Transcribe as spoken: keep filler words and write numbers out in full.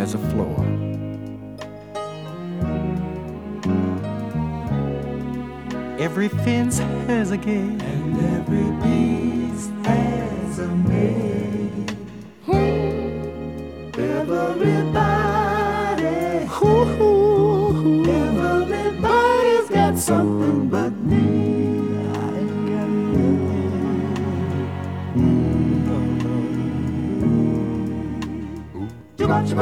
has a floor. Every fence has a gate, and every beast has a maid. Everybody, everybody's got something but